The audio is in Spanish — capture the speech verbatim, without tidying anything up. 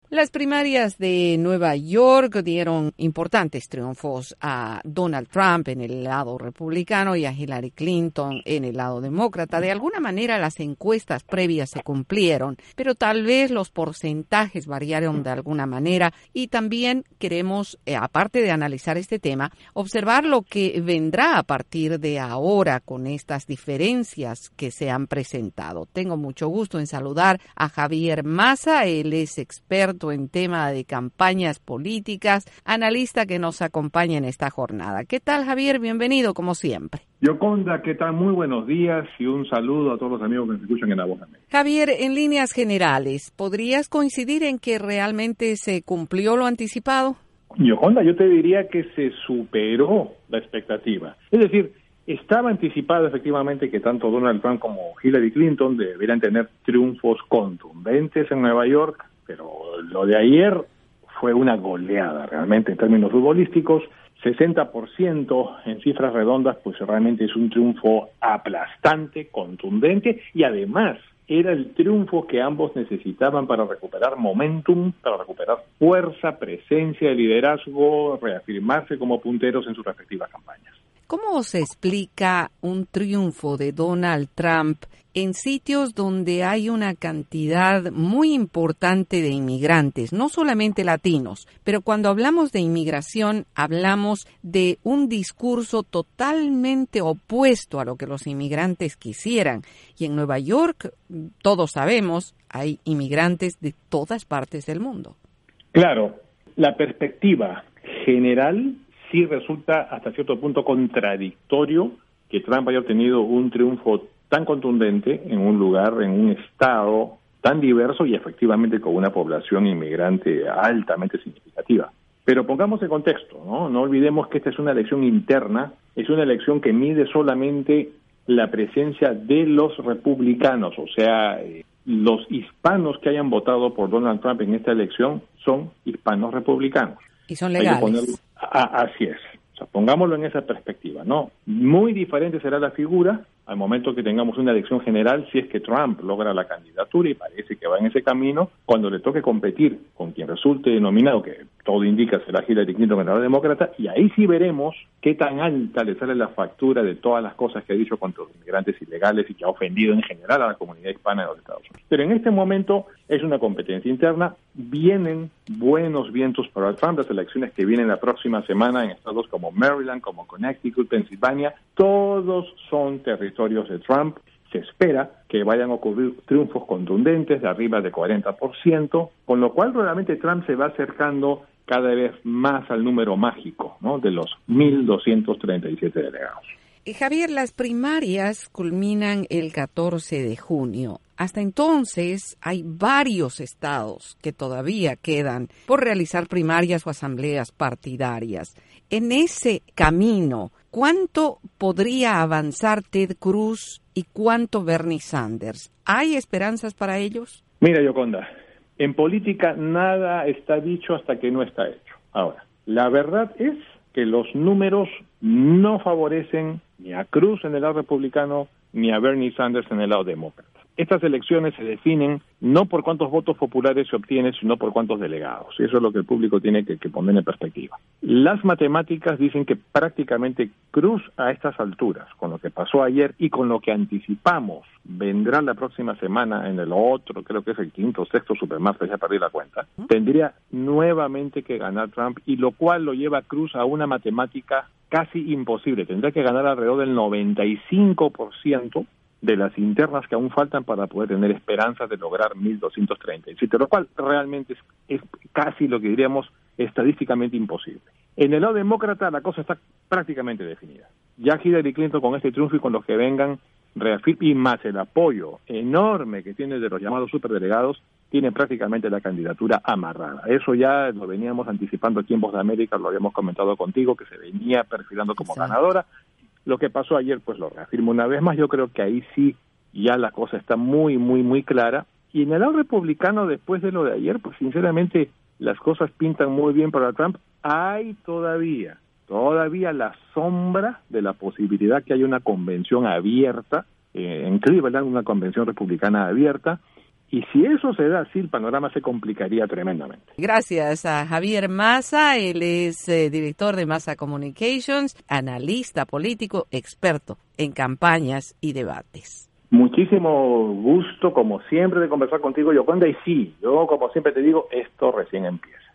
Las primarias de Nueva York dieron importantes triunfos a Donald Trump en el lado republicano y a Hillary Clinton en el lado demócrata. De alguna manera las encuestas previas se cumplieron, pero tal vez los porcentajes variaron de alguna manera y también queremos, eh, aparte de analizar este tema, observar lo que vendrá a partir de ahora con estas diferencias que se han presentado. Tengo mucho gusto en saludar a Javier Mazza, él es experto en tema de campañas políticas, analista que nos acompaña en esta jornada. ¿Qué tal, Javier? Bienvenido, como siempre. Yoconda, ¿qué tal? Muy buenos días y un saludo a todos los amigos que nos escuchan en La Voz de América. Javier, en líneas generales, ¿podrías coincidir en que realmente se cumplió lo anticipado? Yoconda, yo te diría que se superó la expectativa. Es decir, estaba anticipado efectivamente que tanto Donald Trump como Hillary Clinton deberían tener triunfos contundentes en Nueva York, pero lo de ayer fue una goleada realmente en términos futbolísticos. sesenta por ciento en cifras redondas, pues realmente es un triunfo aplastante, contundente, y además era el triunfo que ambos necesitaban para recuperar momentum, para recuperar fuerza, presencia, liderazgo, reafirmarse como punteros en sus respectivas campañas. ¿Cómo se explica un triunfo de Donald Trump en sitios donde hay una cantidad muy importante de inmigrantes, no solamente latinos, pero cuando hablamos de inmigración hablamos de un discurso totalmente opuesto a lo que los inmigrantes quisieran? Y en Nueva York, todos sabemos, hay inmigrantes de todas partes del mundo. Claro, la perspectiva general sí resulta hasta cierto punto contradictorio que Trump haya obtenido un triunfo tan contundente en un lugar, en un estado tan diverso y efectivamente con una población inmigrante altamente significativa. Pero pongamos en contexto, ¿no? No olvidemos que esta es una elección interna, es una elección que mide solamente la presencia de los republicanos, o sea, eh, los hispanos que hayan votado por Donald Trump en esta elección son hispanos republicanos. Y son legales. Ah, así es. O sea, pongámoslo en esa perspectiva, ¿no? Muy diferente será la figura al momento que tengamos una elección general, si es que Trump logra la candidatura y parece que va en ese camino, cuando le toque competir con quien resulte nominado, que todo indica será Hillary Clinton, ganadora demócrata, y ahí sí veremos qué tan alta le sale la factura de todas las cosas que ha dicho contra los inmigrantes ilegales y que ha ofendido en general a la comunidad hispana de los Estados Unidos. Pero en este momento es una competencia interna, vienen buenos vientos para Trump, las elecciones que vienen la próxima semana en estados como Maryland, como Connecticut, Pensilvania, todos son territorios de Trump. Se espera que vayan a ocurrir triunfos contundentes de arriba de cuarenta por ciento, con lo cual realmente Trump se va acercando cada vez más al número mágico, ¿no?, de los mil doscientos treinta y siete delegados. Y Javier, las primarias culminan el catorce de junio. Hasta entonces hay varios estados que todavía quedan por realizar primarias o asambleas partidarias. En ese camino, ¿cuánto podría avanzar Ted Cruz y cuánto Bernie Sanders? ¿Hay esperanzas para ellos? Mira, Yoconda, en política nada está dicho hasta que no está hecho. Ahora, la verdad es que los números no favorecen ni a Cruz en el lado republicano ni a Bernie Sanders en el lado demócrata. Estas elecciones se definen no por cuántos votos populares se obtienen, sino por cuántos delegados. Eso es lo que el público tiene que, que poner en perspectiva. Las matemáticas dicen que prácticamente Cruz a estas alturas, con lo que pasó ayer y con lo que anticipamos vendrá la próxima semana en el otro, creo que es el quinto o sexto supermartes, ya perdí la cuenta, tendría nuevamente que ganar Trump, y lo cual lo lleva a Cruz a una matemática casi imposible. Tendría que ganar alrededor del noventa y cinco por ciento de las internas que aún faltan para poder tener esperanzas de lograr mil doscientos treinta y siete, lo cual realmente es, es casi lo que diríamos estadísticamente imposible. En el lado demócrata la cosa está prácticamente definida. Ya Hillary Clinton con este triunfo y con los que vengan, reafirma, y más el apoyo enorme que tiene de los llamados superdelegados, tiene prácticamente la candidatura amarrada. Eso ya lo veníamos anticipando aquí en Voz de América, lo habíamos comentado contigo, que se venía perfilando como Exacto. ganadora. Lo que pasó ayer, pues lo reafirmo una vez más. Yo creo que ahí sí ya la cosa está muy, muy, muy clara. Y en el lado republicano, después de lo de ayer, pues sinceramente las cosas pintan muy bien para Trump. Hay todavía, todavía la sombra de la posibilidad que haya una convención abierta, eh, en Cleveland, una convención republicana abierta, Y si eso se da, sí, el panorama se complicaría tremendamente. Gracias a Javier Massa, él es eh, director de Massa Communications, analista político, experto en campañas y debates. Muchísimo gusto, como siempre, de conversar contigo, Yoconda, y sí, yo como siempre te digo, esto recién empieza.